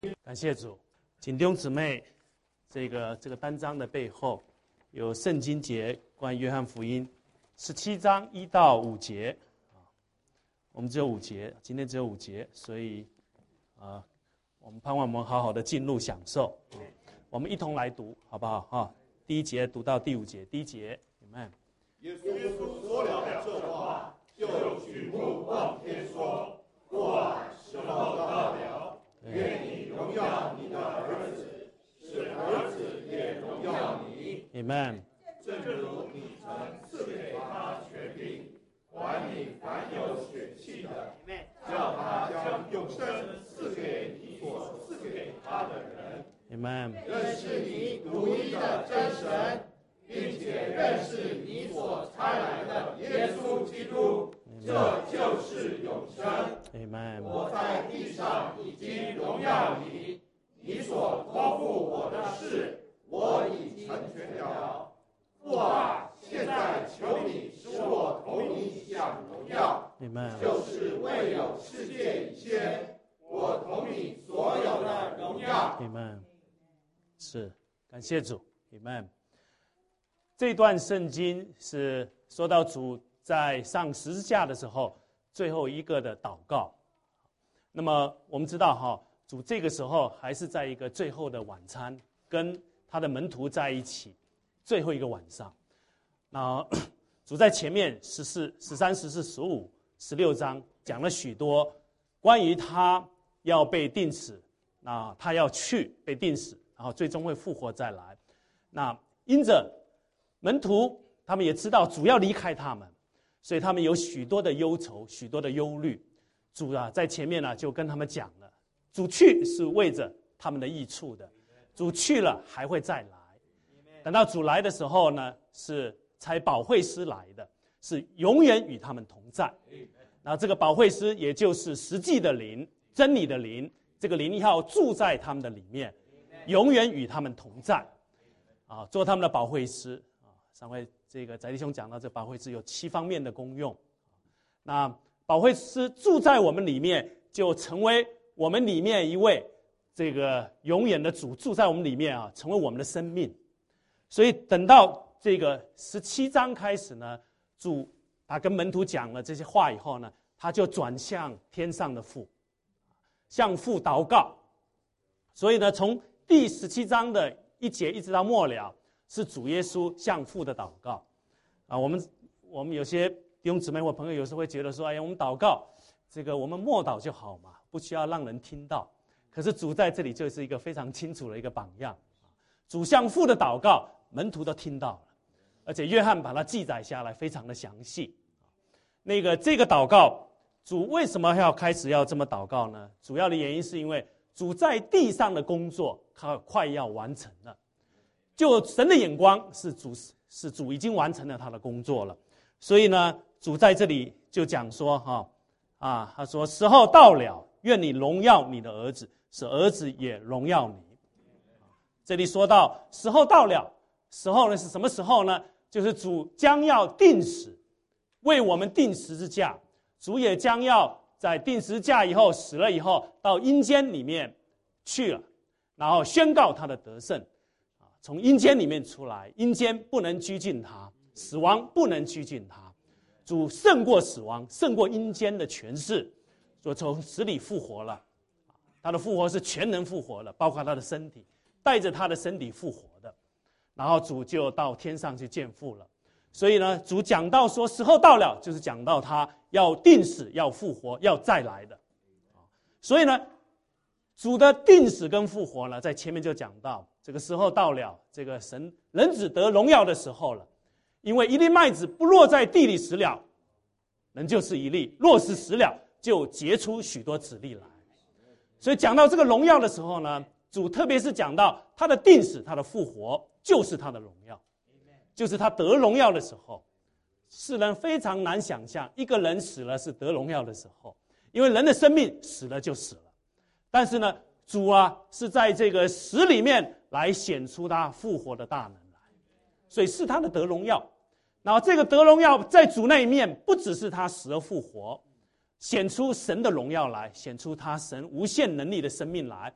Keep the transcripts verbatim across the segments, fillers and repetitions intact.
感谢主，请弟兄姊妹，这个这个单章的背后有圣经节，关于约翰福音十七章一到五节啊，我们只有五节，今天只有五节，所以啊，我们盼望我们好好的进入享受。我们一同来读，好不好？哈，第一节读到第五节，第一节，你们。 耶稣说了这话，就举目望天说：“父啊，时候到了，愿你荣耀你的儿子，使儿子也荣耀你。” Amen。 正如你曾赐给他权柄，管理凡有血气的，叫他将永生赐给你所赐给他的人。 Amen。 认识你独一的真神，并且认识你所差来的耶稣基督，这就是永生。 Amen。 我在地上已经荣耀你，你所托付我的事，我已成全了。父啊，现在求你使我同你享荣耀， Amen。 就是未有世界以先，我同你所有的荣耀。 Amen。是，感谢主。Amen。这段圣经是说到主在上十字架的时候最后一个的祷告。那么我们知道哈，主这个时候还是在一个最后的晚餐，跟他的门徒在一起，最后一个晚上。那主在前面十四、十三、十四、十五、十六章讲了许多关于他要被钉死，那他要去被钉死，然后最终会复活再来。那因着门徒他们也知道主要离开他们，所以他们有许多的忧愁，许多的忧虑。主啊，在前面呢、啊、就跟他们讲了，主去是为着他们的益处的，主去了还会再来。等到主来的时候呢，是差保惠师来的，是永远与他们同在。那这个保惠师也就是实际的灵，真理的灵，这个灵要住在他们的里面，永远与他们同在，啊，做他们的保惠师。上回这个翟弟兄讲到，这保惠师有七方面的功用。那保惠师住在我们里面，就成为我们里面一位这个永远的主住在我们里面啊，成为我们的生命。所以等到这个十七章开始呢，主他跟门徒讲了这些话以后呢，他就转向天上的父，向父祷告。所以呢，从第十七章的一节一直到末了，是主耶稣向父的祷告。啊，我们我们有些弟兄姊妹或朋友有时候会觉得说，哎呀，我们祷告这个我们默祷就好嘛，不需要让人听到。可是主在这里就是一个非常清楚的一个榜样。主向父的祷告，门徒都听到了，而且约翰把它记载下来，非常的详细。那个这个祷告，主为什么要开始要这么祷告呢？主要的原因是因为主在地上的工作他快要完成了，就神的眼光是主是主已经完成了他的工作了。所以呢，主在这里就讲说哈啊，他说时候到了，愿你荣耀你的儿子，使儿子也荣耀你。这里说到时候到了，时候呢是什么时候呢？就是主将要钉死，为我们钉十字架。主也将要在钉十字架以后死了以后，到阴间里面去了，然后宣告他的得胜，从阴间里面出来，阴间不能拘禁他，死亡不能拘禁他。主胜过死亡，胜过阴间的权势，所以从死里复活了。他的复活是全能复活了，包括他的身体，带着他的身体复活的。然后主就到天上去见父了。所以呢，主讲到说时候到了，就是讲到他要定死，要复活，要再来的。所以呢，主的定死跟复活呢，在前面就讲到这个时候到了，这个神人子得荣耀的时候了。因为一粒麦子不落在地里死了，人就是一粒；若是死了，就结出许多子粒来。所以讲到这个荣耀的时候呢，主特别是讲到他的定死，他的复活，就是他的荣耀，就是他得荣耀的时候。世人非常难想象一个人死了是得荣耀的时候，因为人的生命死了就死了。但是呢，主啊是在这个死里面来显出他复活的大能来，所以是他的得荣耀。然后这个得荣耀在主那一面，不只是他死而复活，显出神的荣耀来，显出他神无限能力的生命来，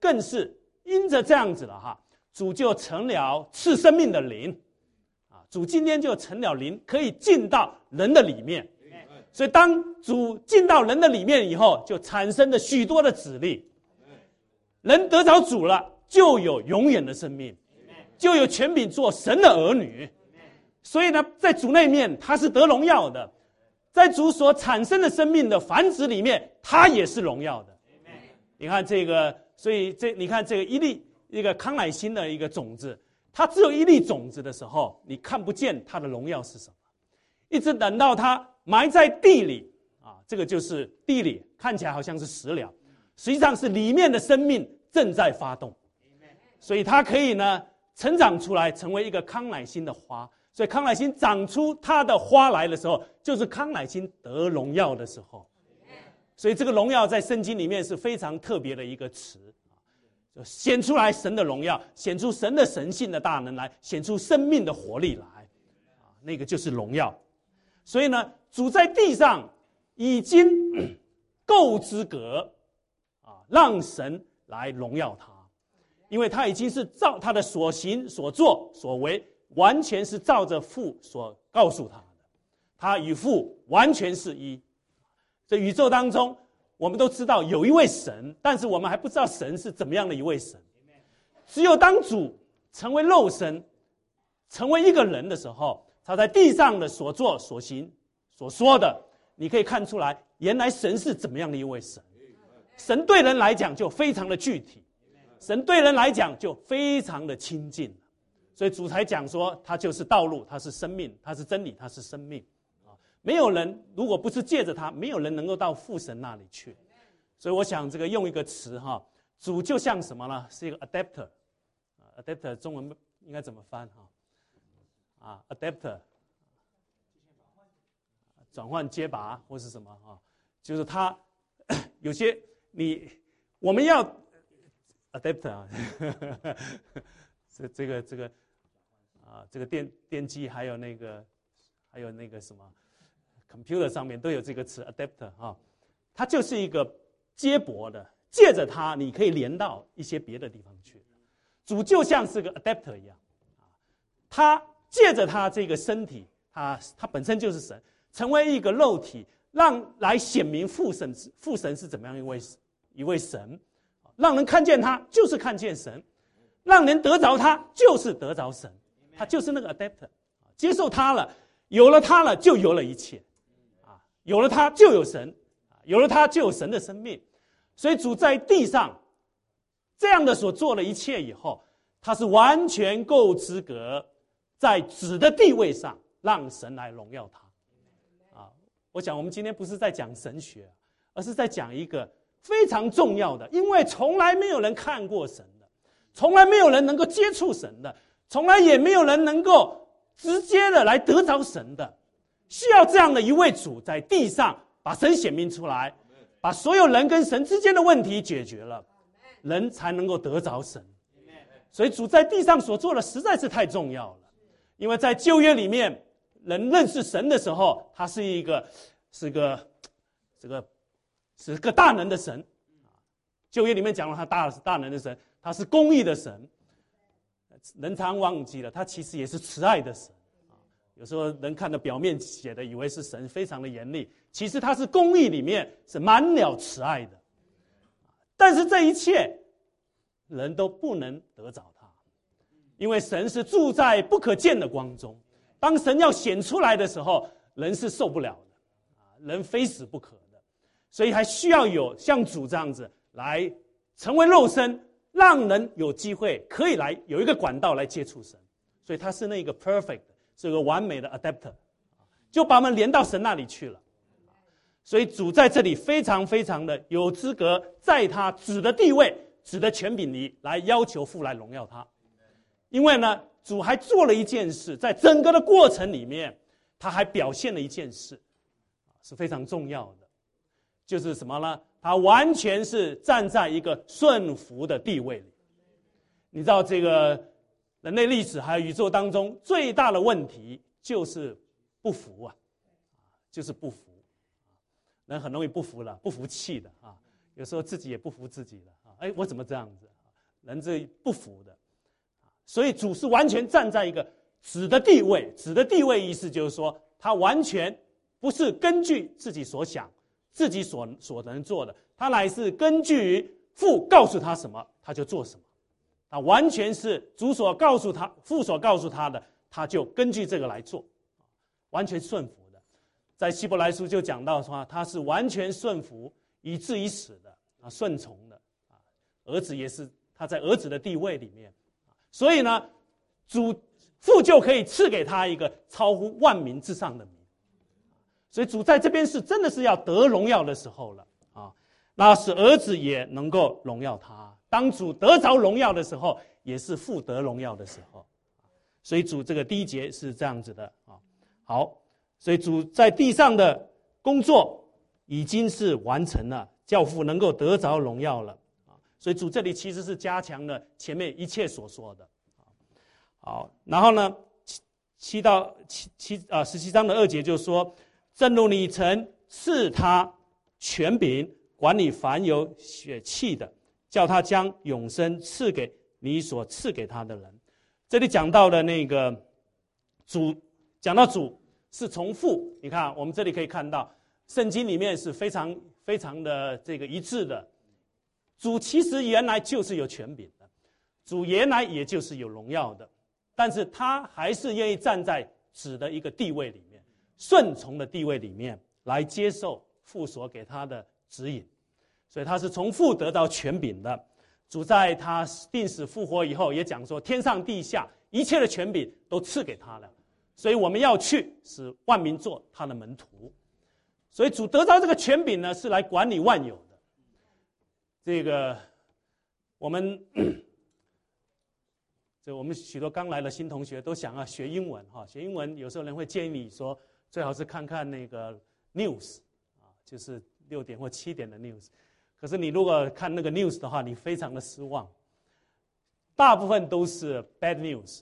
更是因着这样子了哈，主就成了赐生命的灵啊，主今天就成了灵，可以进到人的里面。所以当主进到人的里面以后，就产生了许多的子粒，人得着主了，就有永远的生命，就有权柄做神的儿女。所以呢，在主那面他是得荣耀的，在主所产生的生命的繁殖里面，他也是荣耀的。你看这个，所以这你看这个一粒一个康乃馨的一个种子，它只有一粒种子的时候，你看不见它的荣耀是什么，一直等到它埋在地里啊，这个就是地里看起来好像是死了，实际上是里面的生命正在发动，所以它可以呢成长出来，成为一个康乃馨的花。所以康乃馨长出它的花来的时候，就是康乃馨得荣耀的时候。所以这个荣耀在圣经里面是非常特别的一个词，就显出来神的荣耀，显出神的神性的大能来，显出生命的活力来，啊，那个就是荣耀。所以呢，主在地上已经够资格啊，让神来荣耀他，因为他已经是照他的所行所作所为，完全是照着父所告诉他的，他与父完全是一。这宇宙当中，我们都知道有一位神，但是我们还不知道神是怎么样的一位神。只有当主成为肉身，成为一个人的时候，他在地上的所作所行所说的，你可以看出来，原来神是怎么样的一位神。神对人来讲就非常的具体，神对人来讲就非常的亲近。所以主才讲说，他就是道路，他是生命，他是真理，他是生命。没有人如果不是借着他，没有人能够到父神那里去。所以我想这个用一个词哈，主就像什么呢？是一个 adapter， adapter 中文应该怎么翻哈？啊 ，adapter 转换接拔或是什么哈？就是他有些你我们要 adapter 啊，这这个这个啊这个电电机还有那个还有那个什么 computer 上面都有这个词 adapter 哈，它就是一个接驳的，借着它你可以连到一些别的地方去。主就像是个 adapter 一样，他借着他这个身体，他他本身就是神，成为一个肉体，让来显明父神父神是怎么样一位一位神，让人看见他就是看见神，让人得着他就是得着神，他就是那个 adapter， 接受他了，有了他了就有了一切，啊，有了他就有神，有了他就有神的生命。所以主在地上这样的所做了一切以后，他是完全够资格在子的地位上让神来荣耀他。啊，我想我们今天不是在讲神学，而是在讲一个非常重要的，因为从来没有人看过神的，从来没有人能够接触神的，从来也没有人能够直接的来得着神的，需要这样的一位主在地上把神显明出来，把所有人跟神之间的问题解决了，人才能够得着神。所以主在地上所做的实在是太重要了，因为在旧约里面人认识神的时候，他是一个是个这个是个大能的神，旧约里面讲了他大大能的神，他是公义的神，人常忘记了他其实也是慈爱的神。有时候人看的表面写的以为是神非常的严厉，其实他是公义里面是满了慈爱的。但是这一切人都不能得着他，因为神是住在不可见的光中，当神要显出来的时候，人是受不了的，人非死不可的，所以还需要有像主这样子来成为肉身，让人有机会可以来有一个管道来接触神。所以他是那个 perfect， 是个完美的 adapter， 就把我们连到神那里去了。所以主在这里非常非常的有资格，在他子的地位、子的权柄里来要求父来荣耀他。因为呢，主还做了一件事，在整个的过程里面，他还表现了一件事，是非常重要的，就是什么呢？他完全是站在一个顺服的地位里。你知道这个人类历史还有宇宙当中最大的问题就是不服啊，就是不服。人很容易不服了，不服气的啊，有时候自己也不服自己了啊，哎，我怎么这样子人是不服的。所以主是完全站在一个子的地位，子的地位意思就是说，他完全不是根据自己所想、自己所所能做的，他乃是根据父告诉他什么，他就做什么。他完全是主所告诉他、父所告诉他的，他就根据这个来做，完全顺服的。在希伯来书就讲到说，他是完全顺服以至于死的啊，顺从的啊，儿子也是他在儿子的地位里面。所以呢，主父就可以赐给他一个超乎万民之上的名。所以主在这边是真的是要得荣耀的时候了啊，那使儿子也能够荣耀他。当主得着荣耀的时候，也是父得荣耀的时候。所以主这个第一节是这样子的啊。好，所以主在地上的工作已经是完成了，叫父能够得着荣耀了。所以主这里其实是加强了前面一切所说的。好，然后呢，七七到七七啊十七章的二节就说，正如你曾赐他权柄管理凡有血气的，叫他将永生赐给你所赐给他的人。这里讲到的那个主，讲到主是从父，你看我们这里可以看到，圣经里面是非常非常的这个一致的。主其实原来就是有权柄的，主原来也就是有荣耀的，但是他还是愿意站在子的一个地位里面，顺从的地位里面来接受父所给他的指引，所以他是从父得到权柄的。主在他定死复活以后也讲说，天上地下一切的权柄都赐给他了，所以我们要去使万民做他的门徒。所以主得到这个权柄呢，是来管理万有的。这个我们这我们许多刚来的新同学都想要学英文哈，学英文有时候人会建议你说，最好是看看那个 news 啊，就是六点或七点的 news。可是你如果看那个 news 的话，你非常的失望，大部分都是 bad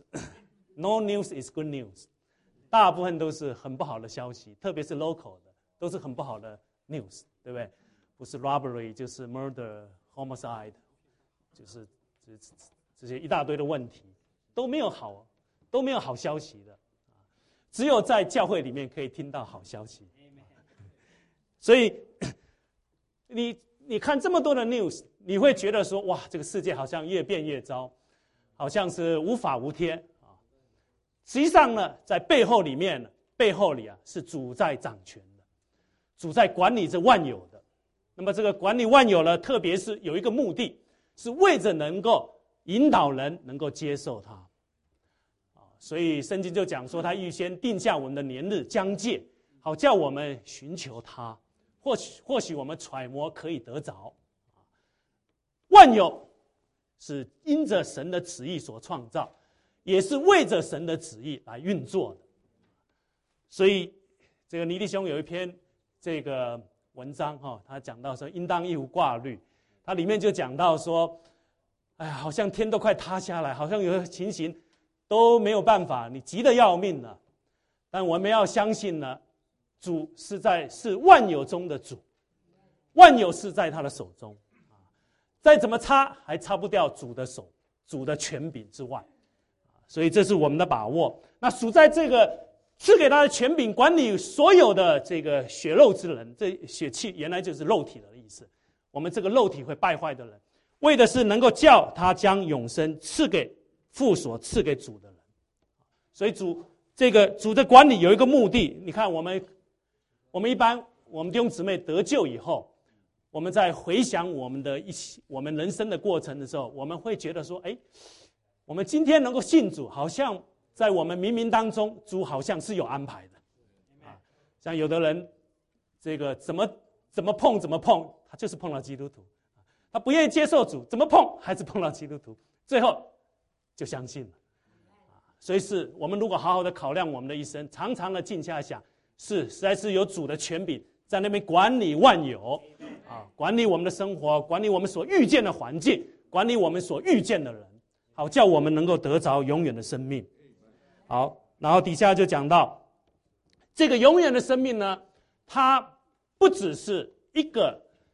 news，no news is good news， 大部分都是很不好的消息，特别是 local 的，都是很不好的 news， 对不对？不是 robbery 就是 murder、homicide， 就是这这些一大堆的问题，都没有好，都没有好消息的，只有在教会里面可以听到好消息。所以你你看这么多的 news， 你会觉得说，哇，这个世界好像越变越糟，好像是无法无天啊。实际上呢，在背后里面，背后里啊是主在掌权的，主在管理着万有的。那么这个管理万有呢，特别是有一个目的，是为着能够引导人能够接受它。所以圣经就讲说，他预先定下我们的年日将届，好叫我们寻求他，或许或许我们揣摩可以得着。万有是因着神的旨意所创造，也是为着神的旨意来运作的。所以这个倪弟兄有一篇这个文章哈，他讲到说应当一无挂虑，他里面就讲到说，哎呀，好像天都快塌下来，好像有的情形都没有办法，你急得要命了。但我们要相信呢，主是在是万有中的主，万有是在他的手中，再怎么擦还擦不掉主的手，主的权柄之外，所以这是我们的把握。那属在这个赐给他的权柄，管理所有的这个血肉之人，这血气原来就是肉体的意思。我们这个肉体会败坏的人，为的是能够叫他将永生赐给父所赐给主的人。所以主这个主的管理有一个目的。你看我们我们一般我们弟兄姊妹得救以后，我们在回想我们的一我们人生的过程的时候，我们会觉得说，哎，我们今天能够信主，好像在我们冥冥当中，主好像是有安排的。啊，像有的人这个怎么怎么碰怎么碰，他就是碰到基督徒，他不愿意接受主，怎么碰还是碰到基督徒，最后就相信了。所以是我们如果好好的考量我们的一生，常常的静下想，是实在是有主的权柄在那边管理万有，啊，管理我们的生活，管理我们所遇见的环境，管理我们所遇见的人，好叫我们能够得着永远的生命。好，然后底下就讲到这个永远的生命呢，它不只是一个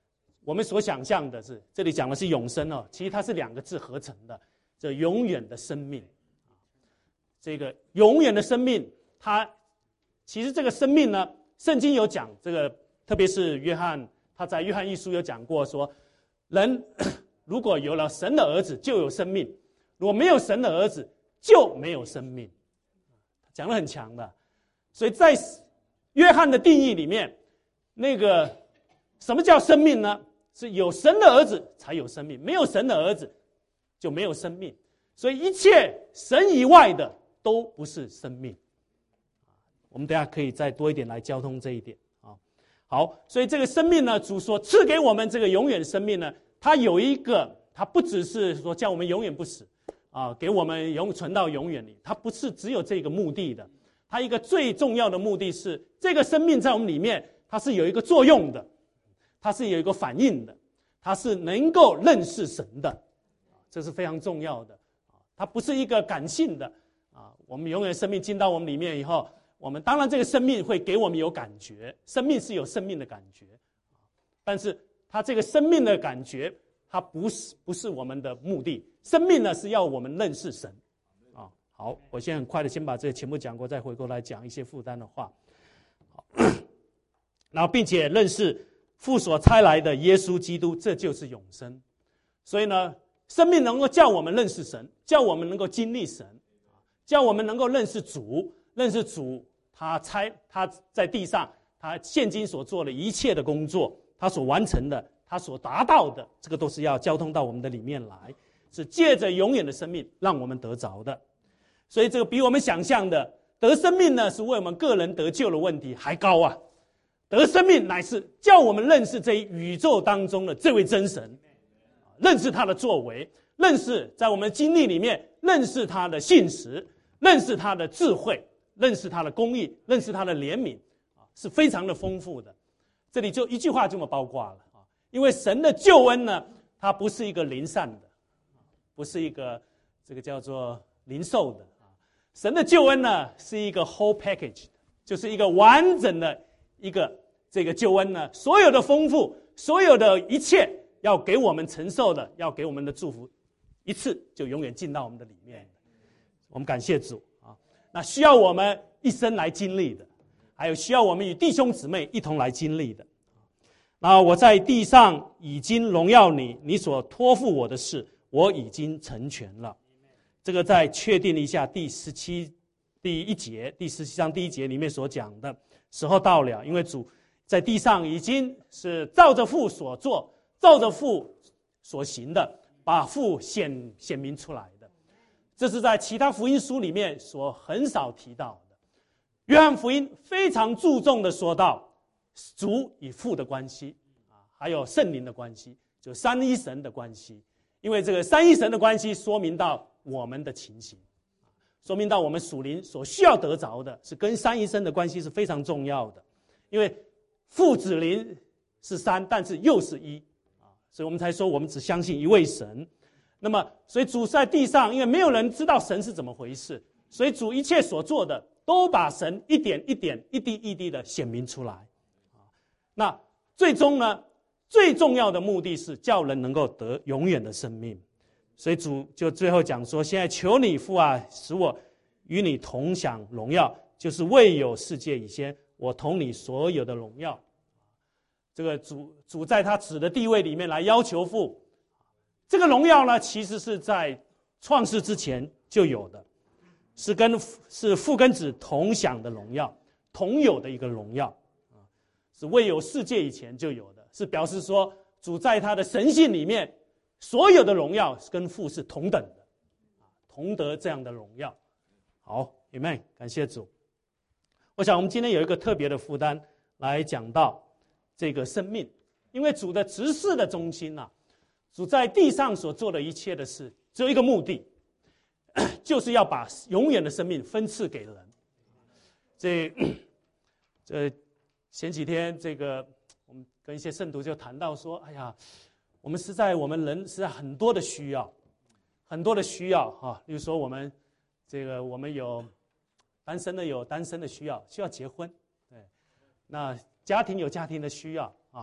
我们所想象的是，这里讲的是永生哦，其实它是两个字合成的，这永远的生命。这个永远的生命，它其实这个生命呢，圣经有讲这个，特别是约翰，他在约翰一书有讲过说，人如果有了神的儿子，就有生命；如果没有神的儿子，就没有生命。讲得很强的，所以在约翰的定义里面，那个什么叫生命呢？是有神的儿子才有生命，没有神的儿子就没有生命。所以一切神以外的都不是生命。我们等一下可以再多一点来交通这一点啊。好，所以这个生命呢，主所赐给我们这个永远生命呢，它有一个，它不只是说叫我们永远不死啊，给我们永存到永远里，它不是只有这个目的的。它一个最重要的目的是，这个生命在我们里面，它是有一个作用的，它是有一个反应的，它是能够认识神的，这是非常重要的。它不是一个感性的啊，我们永远生命进到我们里面以后，我们当然这个生命会给我们有感觉，生命是有生命的感觉，但是它这个生命的感觉，它不是不是我们的目的，生命呢是要我们认识神。好，我先很快的先把这个全部讲过，再回过来讲一些负担的话。好，然后并且认识父所差来的耶稣基督，这就是永生。所以呢，生命能够叫我们认识神，叫我们能够经历神，叫我们能够认识主，认识主他差他在地上他现今所做的一切的工作，他所完成的，他所达到的，这个都是要交通到我们的里面来，是借着永远的生命让我们得着的。所以这个比我们想象的得生命呢，是为我们个人得救的问题还高啊！得生命乃是叫我们认识这一宇宙当中的这位真神，认识他的作为，认识在我们的经历里面，认识他的信实，认识他的智慧，认识他的公义，认识他的怜悯，是非常的丰富的。这里就一句话这么包括了啊！因为神的救恩呢，它不是一个零散的，不是一个这个叫做零售的。神的救恩呢是一个 whole package， 就是一个完整的一个这个救恩呢，所有的丰富，所有的一切要给我们承受的，要给我们的祝福，一次就永远进到我们的里面。我们感谢主啊！那需要我们一生来经历的，还有需要我们与弟兄姊妹一同来经历的。那我在地上已经荣耀你，你所托付我的事，我已经成全了。这个再确定一下第十七第一节，第十七章第一节里面所讲的时候到了，因为主在地上已经是照着父所做，照着父所行的，把父显显明出来的。这是在其他福音书里面所很少提到的。约翰福音非常注重的说到主与父的关系啊，还有圣灵的关系，就三一神的关系。因为这个三一神的关系说明到我们的情形，说明到我们属灵所需要得着的是跟三一神的关系是非常重要的。因为父子灵是三，但是又是一啊，所以我们才说我们只相信一位神。那么所以主在地上，因为没有人知道神是怎么回事，所以主一切所做的都把神一点一点一滴一滴的显明出来啊。那最终呢，最重要的目的是叫人能够得永远的生命。所以主就最后讲说，现在求你父啊，使我与你同享荣耀，就是未有世界以前，我同你所有的荣耀。这个主主在他子的地位里面来要求父，这个荣耀呢，其实是在创世之前就有的，是跟是父跟子同享的荣耀，同有的一个荣耀，是未有世界以前就有的，是表示说主在他的神性里面。所有的荣耀跟父是同等的，同得这样的荣耀。好 ，Amen， 感谢主。我想我们今天有一个特别的负担来讲到这个生命，因为主的执事的中心啊，主在地上所做的一切的事，只有一个目的，就是要把永远的生命分赐给人。这这前几天这个我们跟一些圣徒就谈到说，哎呀。我们实在，我们人实在很多的需要，很多的需要哈。例如说，我们这个我们有单身的，有单身的需要，需要结婚，对。那家庭有家庭的需要啊，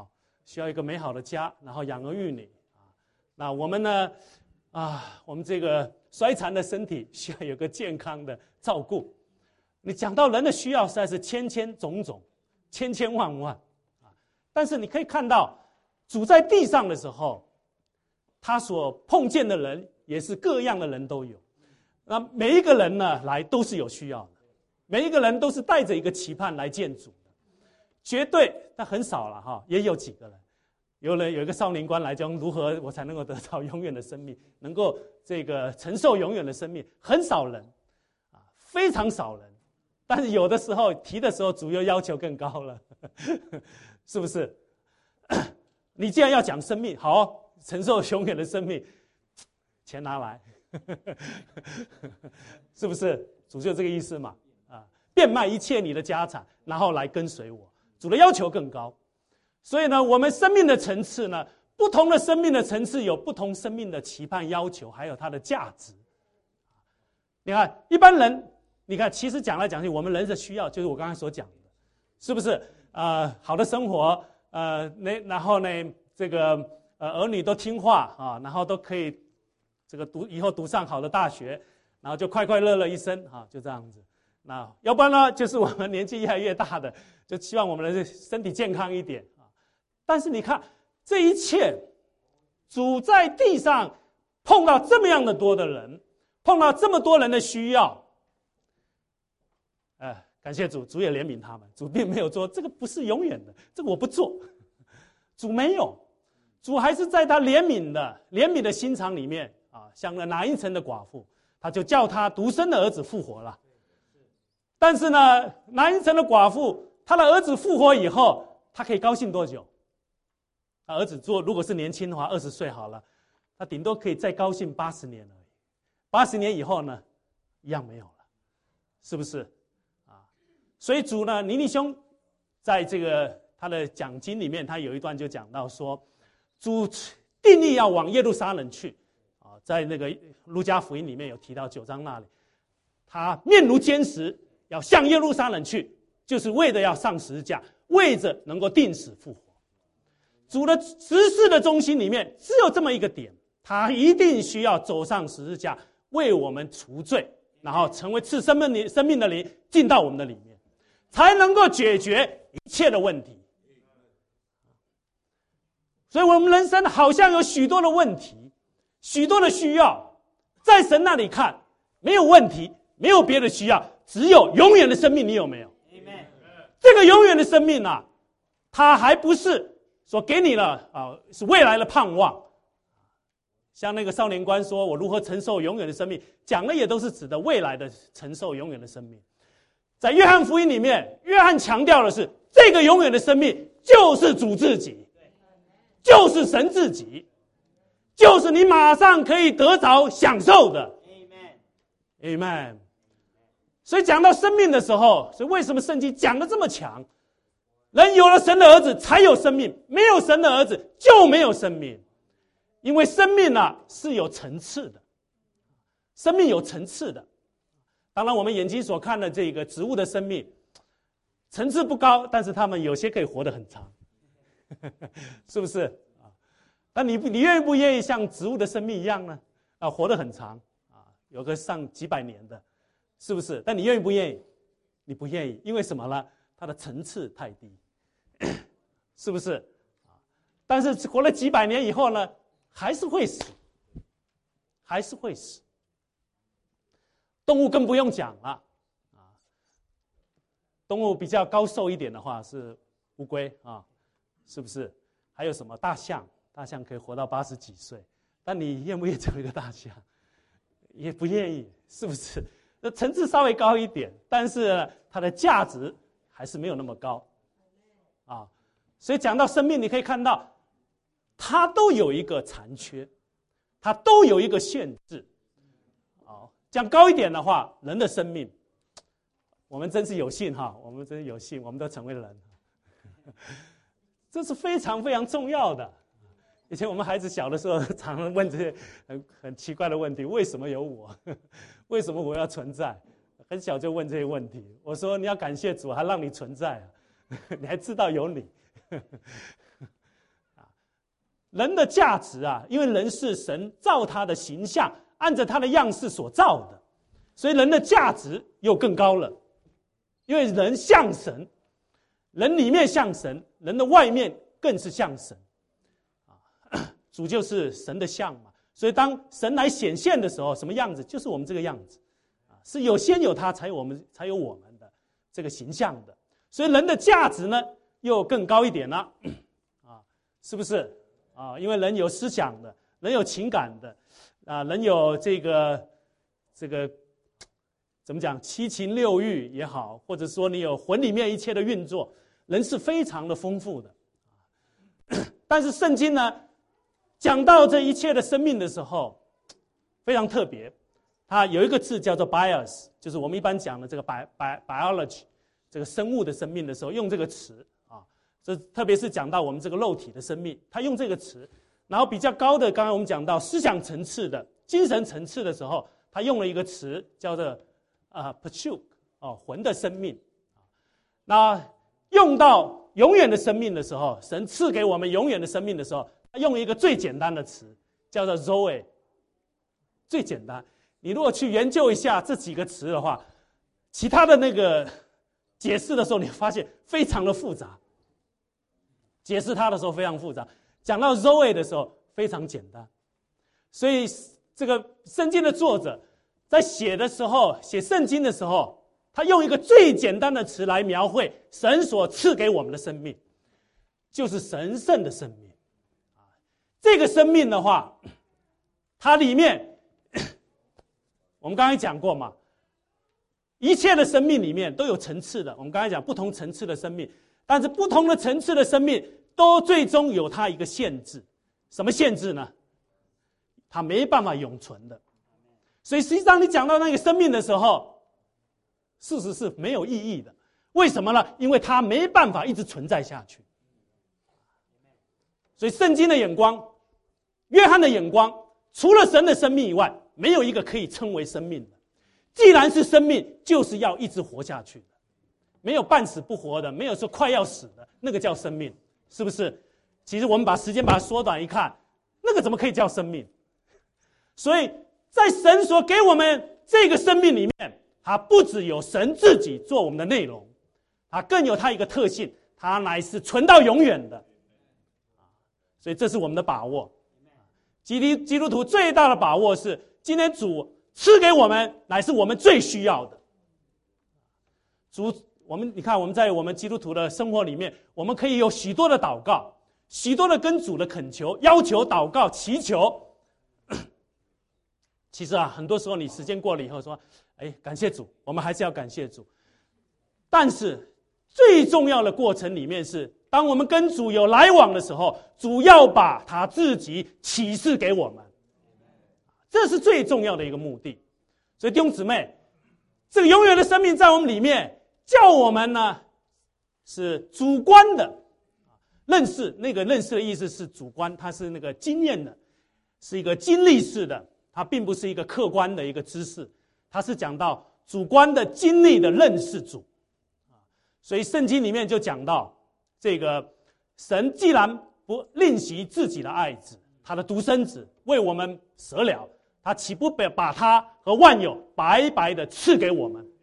需要一个美好的家，然后养儿育女啊。那我们呢，啊，我们这个衰残的身体需要有个健康的照顾。你讲到人的需要，实在是千千种种，千千万万啊。但是你可以看到，主在地上的时候，他所碰见的人也是各样的人都有。那每一个人呢，来都是有需要的，每一个人都是带着一个期盼来见主的，绝对，但很少了哈，也有几个人。有人有一个少年官来讲，如何我才能够得到永远的生命，能够这个承受永远的生命，很少人啊，非常少人。但是有的时候提的时候，主又要求更高了，是不是？你既然要讲生命，好，承受永远的生命，钱拿来，是不是？主就这个意思嘛，啊，变卖一切你的家产，然后来跟随我。主的要求更高。所以呢，我们生命的层次呢，不同的生命的层次有不同生命的期盼要求，还有它的价值。你看，一般人，你看，其实讲来讲去，我们人的需要就是我刚才所讲的，是不是？呃，好的生活，呃，那然后呢，这个呃儿女都听话啊，然后都可以这个读以后读上好的大学，然后就快快乐乐一生啊，就这样子。那要不然呢，就是我们年纪越来越大的，就希望我们的身体健康一点。但是你看，这一切，主在地上碰到这么样的多的人，碰到这么多人的需要，呃，感谢主，主也怜悯他们。主并没有说这个不是永远的，这个我不做。主没有，主还是在他怜悯的怜悯的心肠里面啊，像那拿因城的寡妇，他就叫他独生的儿子复活了。但是呢，拿因城的寡妇，他的儿子复活以后，他可以高兴多久？他儿子做如果是年轻的话，二十岁好了，他顶多可以再高兴八十年而已。八十年以后呢，一样没有了，是不是？啊，所以主呢，尼尼兄在这个他的讲经里面，他有一段就讲到说，主定义要往耶路撒冷去啊，在那个路加福音里面有提到九章那里，他面如坚石，要向耶路撒冷去，就是为了要上十字架，为着能够定死复活。主的执事的中心里面只有这么一个点，他一定需要走上十字架，为我们除罪，然后成为赐生命的生命的灵进到我们的里面，才能够解决一切的问题。所以我们人生好像有许多的问题，许多的需要，在神那里看没有问题，没有别的需要，只有永远的生命。你有没有？这个永远的生命啊，它还不是说给你了啊，是未来的盼望。像那个少年官说，我如何承受永远的生命，讲的也都是指的未来的承受永远的生命。在约翰福音里面，约翰强调的是，这个永远的生命就是主自己，就是神自己，就是你马上可以得着享受的。 Amen Amen。 所以讲到生命的时候，所以为什么圣经讲得这么强？人有了神的儿子才有生命，没有神的儿子就没有生命。因为生命啊是有层次的，生命有层次的。当然我们眼睛所看的这个植物的生命层次不高，但是他们有些可以活得很长，是不是啊？那你你愿意不愿意像植物的生命一样呢？啊，活得很长啊，有个上几百年的，是不是？但你愿意不愿意？你不愿意，因为什么呢？它的层次太低，是不是？但是活了几百年以后呢，还是会死，还是会死。动物更不用讲了，啊，动物比较高寿一点的话是乌龟啊，是不是？还有什么大象？大象可以活到八十几岁，但你愿不愿意成为一个大象？也不愿意，是不是？那层次稍微高一点，但是它的价值还是没有那么高，啊，所以讲到生命，你可以看到，它都有一个残缺，它都有一个限制。好，讲高一点的话，人的生命，我们真是有幸哈，我们真是有幸，我们都成为人，这是非常非常重要的。以前我们孩子小的时候，常常问这些很很奇怪的问题：为什么有我？为什么我要存在？很小就问这些问题。我说你要感谢主，还让你存在啊，你还知道有你， 人的价值啊，因为人是神造他的形象，按着他的样式所造的，所以人的价值又更高了。因为人像神，人里面像神，人的外面更是像神。主就是神的像嘛，所以当神来显现的时候，什么样子？就是我们这个样子，是有先有他，才有我们，才有我们的这个形象的。所以人的价值呢，又更高一点了，啊，是不是？啊，因为人有思想的，人有情感的，啊，人有这个这个怎么讲，七情六欲也好，或者说你有魂里面一切的运作，人是非常的丰富的。但是圣经呢，讲到这一切的生命的时候，非常特别，它有一个字叫做 bios， 就是我们一般讲的这个 bi bi biology， 这个生物的生命的时候用这个词啊，这特别是讲到我们这个肉体的生命，它用这个词。然后比较高的，刚刚我们讲到思想层次的、精神层次的时候，它用了一个词叫做啊 pachuk 哦，魂的生命。那用到永远的生命的时候，神赐给我们永远的生命的时候，用一个最简单的词，叫做 Zoe， 最简单。你如果去研究一下这几个词的话，其他的那个解释的时候，你发现非常的复杂。解释它的时候非常复杂，讲到 Zoe 的时候非常简单。所以这个圣经的作者在写的时候，写圣经的时候，他用一个最简单的词来描绘神所赐给我们的生命，就是神圣的生命。这个生命的话，它里面我们刚才讲过嘛，一切的生命里面都有层次的。我们刚才讲不同层次的生命，但是不同的层次的生命都最终有它一个限制。什么限制呢？它没办法永存的。所以实际上你讲到那个生命的时候，事实是没有意义的。为什么呢？因为它没办法一直存在下去。所以圣经的眼光，约翰的眼光，除了神的生命以外，没有一个可以称为生命的。既然是生命，就是要一直活下去的，没有半死不活的，没有说快要死的，那个叫生命，是不是？其实我们把时间把它缩短一看，那个怎么可以叫生命？所以在神所给我们这个生命里面，它不只有神自己做我们的内容，它更有它一个特性，它乃是存到永远的。所以这是我们的把握。基督基督徒最大的把握是，今天主赐给我们，乃是我们最需要的。主，我们你看，我们在我们基督徒的生活里面，我们可以有许多的祷告，许多的跟主的恳求、要求、祷告、祈求。其实啊，很多时候你时间过了以后说，哎，感谢主，我们还是要感谢主。但是最重要的过程里面是，当我们跟主有来往的时候，主要把他自己启示给我们，这是最重要的一个目的。所以弟兄姊妹，这个永远的生命在我们里面，叫我们呢是主观的认识。那个认识的意思是主观，它是那个经验的，是一个经历式的，它并不是一个客观的一个知识，它是讲到主观的经历的认识主。所以圣经里面就讲到，这个神既然不吝惜自己的爱子，他的独生子为我们舍了，他岂不把他和万有白白的赐给我们？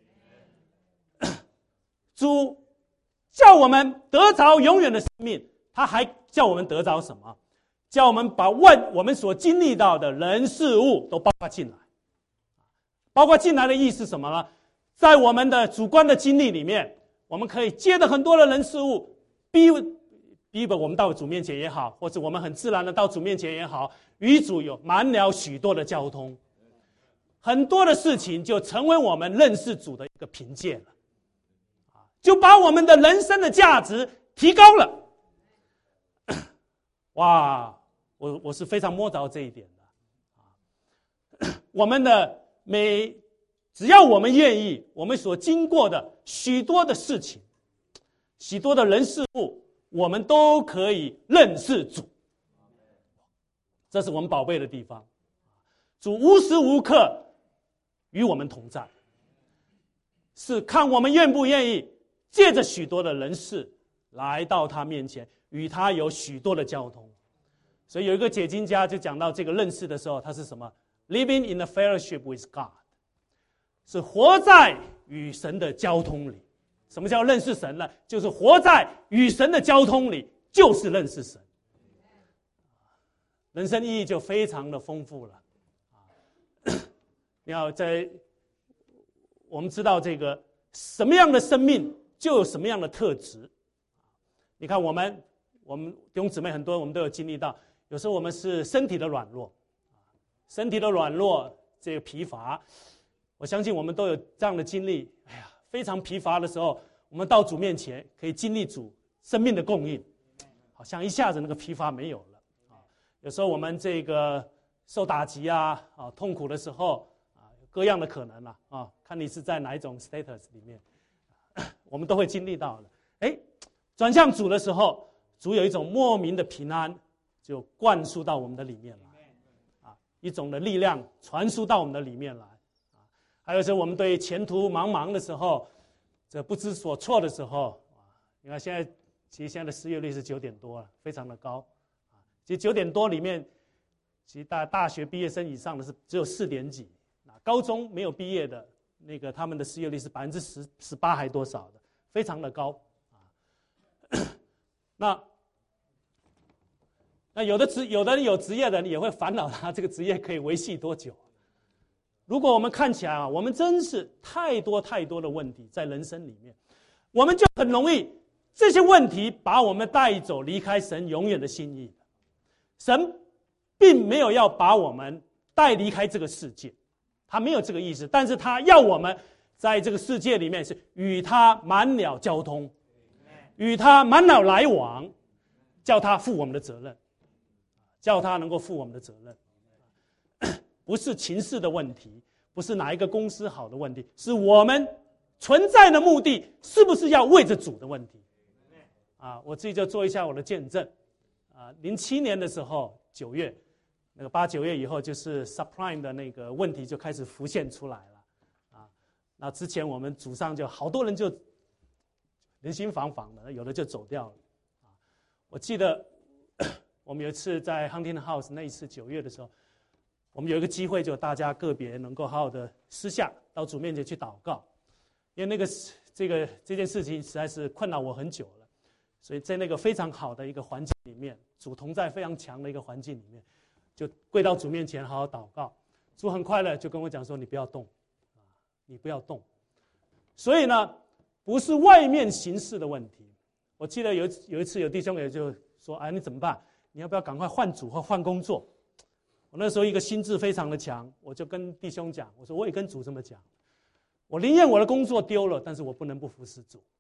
主叫我们得着永远的生命，他还叫我们得着什么？叫我们把万我们所经历到的人事物都包括进来。包括进来的意思是什么呢？在我们的主观的经历里面，我们可以接着很多的人事物，逼逼我们到主面前也好，或者我们很自然的到主面前也好，与主有满了许多的交通，很多的事情就成为我们认识主的一个凭借了，就把我们的人生的价值提高了。哇，我我是非常摸着这一点的。我们的每只要我们愿意，我们所经过的许多的事情，许多的人事物，我们都可以认识主。这是我们宝贝的地方。主无时无刻与我们同在，是看我们愿不愿意借着许多的人事来到他面前，与他有许多的交通。 所以有一个解经家就讲到这个认识的时候，他是什么 ？Living in the fellowship with God， 是活在与神的交通里。什么叫认识神呢？就是活在与神的交通里，就是认识神。人生意义就非常的丰富了。你要在我们知道这个什么样的生命就有什么样的特质。你看我们我们弟兄姊妹很多我们都有经历到，有时候我们是身体的软弱，身体的软弱这个疲乏，我相信我们都有这样的经历。哎呀，非常疲乏的时候，我们到主面前可以经历主生命的供应，好像一下子那个疲乏没有了。有时候我们这个受打击啊啊痛苦的时候啊，各样的可能啊啊，看你是在哪一种 status 里面，我们都会经历到的。哎，转向主的时候，主有一种莫名的平安就灌输到我们的里面来，啊，一种的力量传输到我们的里面来，啊，还有时候我们对前途茫茫的时候，这不知所措的时候，啊，你看现在其实现在的失业率是九点多了，非常的高。其实九点多里面，其实大大学毕业生以上的是只有四点几，高中没有毕业的那个他们的失业率是百分之十十八还多少的，非常的高啊。那那有的职有的人有职业的人也会烦恼他这个职业可以维系多久。如果我们看起来啊，我们真是太多太多的问题在人生里面，我们就很容易这些问题把我们带走离开神永远的心意。神并没有要把我们带离开这个世界，他没有这个意思，但是他要我们在这个世界里面是与他满了交通，与他满了来往，叫他负我们的责任，叫他能够负我们的责任。不是情势的问题，不是哪一个公司好的问题，是我们存在的目的是不是要为着主的问题。啊，我自己就做一下我的见证。啊，零七年的时候，九月，那个八九月以后，就是 subprime 的那个问题就开始浮现出来了，啊，那之前我们组上就好多人就人心惶惶的，有的就走掉了，啊，我记得我们有一次在 Hunting House 那一次九月的时候，我们有一个机会，就大家个别能够好好的私下到主面前去祷告，因为那个这个这件事情实在是困扰我很久了。所以在那个非常好的一个环境里面，主同在非常强的一个环境里面，就跪到主面前好好祷告。主很快乐就跟我讲说：“你不要动，啊，你不要动。”所以呢，不是外面形势的问题。我记得有有一次有弟兄也就说：“哎，你怎么办？你要不要赶快换组或换工作？”我那时候一个心智非常的强，我就跟弟兄讲，我说我也跟主这么讲，我宁愿我的工作丢了，但是我不能不服侍主。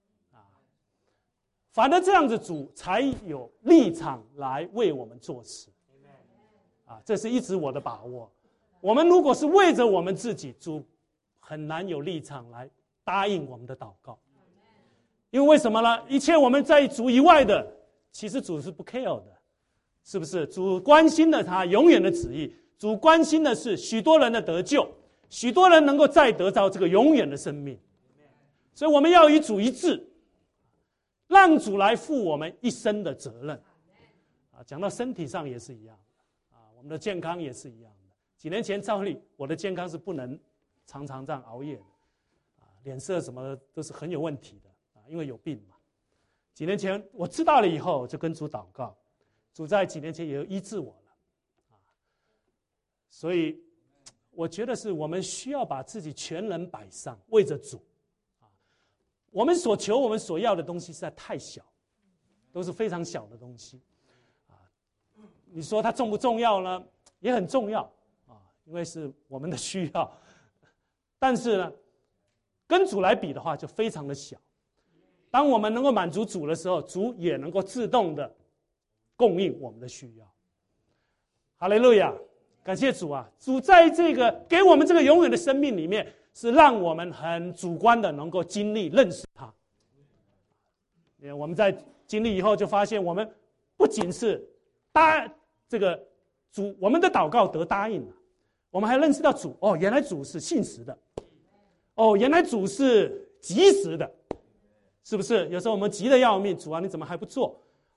反正这样子主才有立场来为我们做事，啊，这是一直我的把握。我们如果是为着我们自己，主很难有立场来答应我们的祷告。因为为什么呢？一切我们在主以外的，其实主是不 care 的，是不是？主关心的他永远的旨意，主关心的是许多人的得救，许多人能够再得到这个永远的生命。所以我们要与主一致。让主来负我们一生的责任，啊，讲到身体上也是一样的，啊，我们的健康也是一样的。几年前照例我的健康是不能常常这样熬夜的，啊，脸色什么的都是很有问题的，啊，因为有病嘛。几年前我知道了以后，就跟主祷告，主在几年前也医治我了，啊，所以我觉得是我们需要把自己全人摆上，为着主。我们所求、我们所要的东西实在太小，都是非常小的东西，啊，你说它重不重要呢？也很重要，啊，因为是我们的需要。但是呢，跟主来比的话，就非常的小。当我们能够满足主的时候，主也能够自动的供应我们的需要。哈利路亚，感谢主啊！主在这个给我们这个永远的生命里面。是让我们很主观的能够经历认识他。我们在经历以后就发现，我们不仅是答这个主，我们的祷告得答应了，我们还认识到主，哦，原来主是信实的，哦，原来主是及时的，是不是？有时候我们急得要命，主啊，你怎么还不做？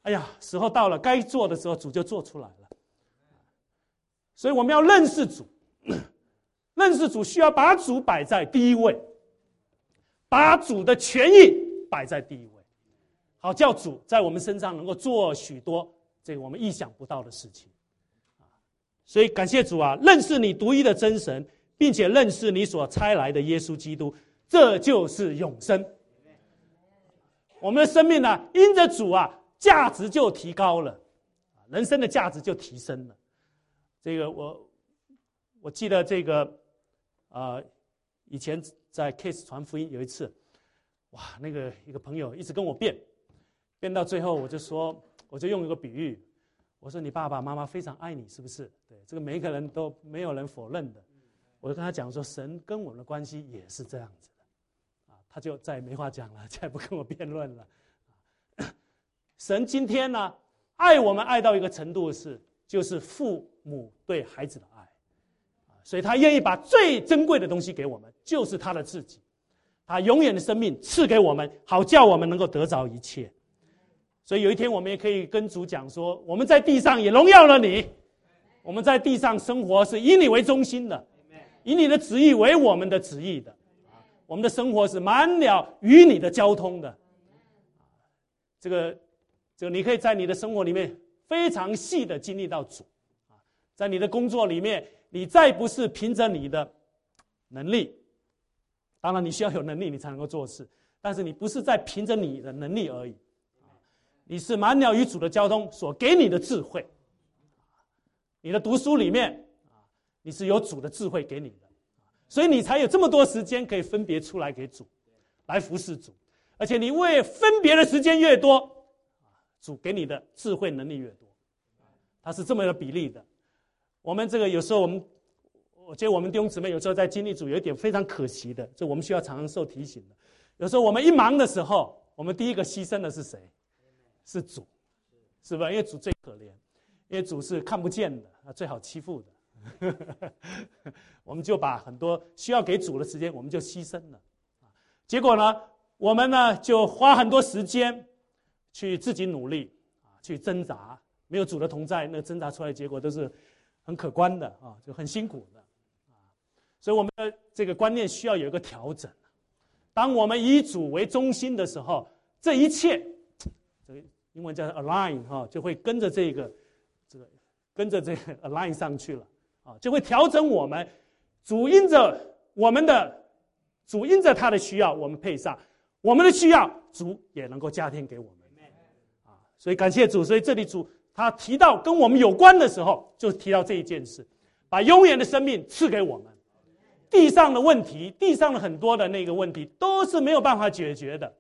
哎呀，时候到了，该做的时候主就做出来了。所以我们要认识主，认识主需要把主摆在第一位，把主的权益摆在第一位，好叫主在我们身上能够做许多这个我们意想不到的事情。所以感谢主啊，认识你独一的真神，并且认识你所差来的耶稣基督，这就是永生。我们的生命啊，因着主啊，价值就提高了，人生的价值就提升了。这个我我记得这个呃，以前在 Case 传福音有一次，哇，那个一个朋友一直跟我辩，辩到最后我就说，我就用一个比喻，我说你爸爸妈妈非常爱你，是不是？对，这个每一个人都没有人否认的。我就跟他讲说，神跟我们的关系也是这样子的，啊，他就再也没话讲了，再也不跟我辩论了。神今天呢，爱我们爱到一个程度是，就是父母对孩子的爱，所以他愿意把最珍贵的东西给我们，就是他的自己，他永远的生命赐给我们，好叫我们能够得着一切。所以有一天我们也可以跟主讲说，我们在地上也荣耀了你，我们在地上生活是以你为中心的，以你的旨意为我们的旨意的，我们的生活是满了与你的交通的。这个这个你可以在你的生活里面非常细的经历到主，在你的工作里面，你再不是凭着你的能力，当然你需要有能力你才能够做事，但是你不是在凭着你的能力而已，你是满了与主的交通所给你的智慧。你的读书里面，你是有主的智慧给你的，所以你才有这么多时间可以分别出来给主，来服侍主。而且你为分别的时间越多，主给你的智慧能力越多，它是这么一个比例的。我们这个有时候我们，我觉得我们弟兄姊妹有时候在经历主有一点非常可惜的，这我们需要常常受提醒的。有时候我们一忙的时候，我们第一个牺牲的是谁？是主，是吧？因为主最可怜，因为主是看不见的，最好欺负的。我们就把很多需要给主的时间，我们就牺牲了。结果呢，我们呢就花很多时间去自己努力啊，去挣扎。没有主的同在，那挣扎出来的结果都是很可观的啊，就很辛苦的啊。所以我们的这个观念需要有一个调整。当我们以主为中心的时候，这一切，这个英文叫 align 哈，就会跟着这个这个跟着这个 align 上去了啊，就会调整我们。主因着我们的主因着他的需要，我们配上我们的需要，主也能够加添给我们啊。所以感谢主，所以这里主他提到跟我们有关的时候，就提到这一件事，把永远的生命赐给我们。地上的问题，地上的很多的那个问题都是没有办法解决的。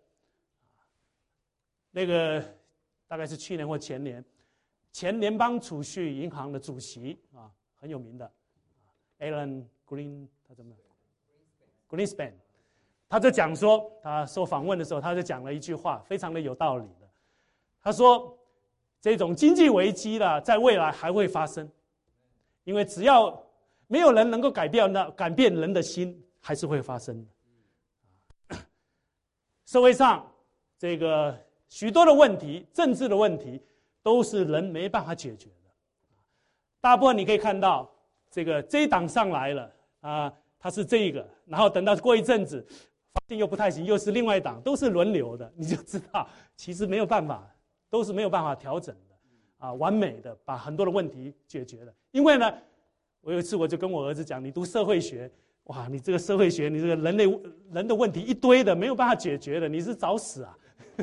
那个大概是去年或前年，前联邦储蓄银行的主席啊，很有名的 Alan Green， 他怎么 Greenspan， 他就讲说，他受访问的时候，他就讲了一句话，非常的有道理的。他说，这种经济危机呢，在未来还会发生，因为只要没有人能够改变那改变人的心，还是会发生的。社会上这个许多的问题，政治的问题，都是人没办法解决的。大部分你可以看到，这个这一党上来了啊，他是这个，然后等到过一阵子，发现又不太行，又是另外一党，都是轮流的，你就知道，其实没有办法，都是没有办法调整的啊，完美的把很多的问题解决了。因为呢，我有一次我就跟我儿子讲，你读社会学，哇，你这个社会学，你这个人类人的问题一堆的，没有办法解决的，你是找死啊！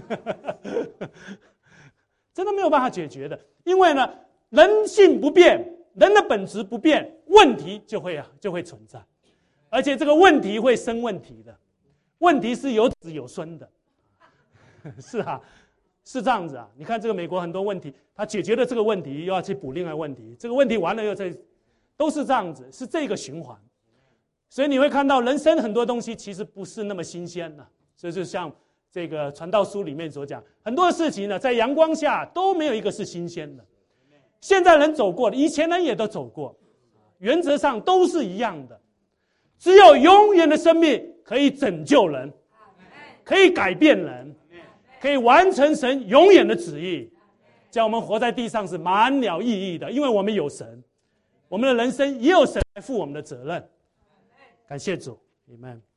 真的没有办法解决的，因为呢，人性不变，人的本质不变，问题就会啊就会存在，而且这个问题会生问题的，问题是有子有孙的，是啊，是这样子啊。你看这个美国很多问题，他解决了这个问题，又要去补另外问题，这个问题完了又再，都是这样子，是这个循环。所以你会看到人生很多东西其实不是那么新鲜的，所以就像这个传道书里面所讲，很多事情呢，在阳光下都没有一个是新鲜的。现在人走过的，以前人也都走过，原则上都是一样的。只有永远的生命可以拯救人，可以改变人，可以完成神永远的旨意， 叫我们活在地上是满了意义的，因为我们有神，我们的人生也有神来负我们的责任。感谢主，阿们。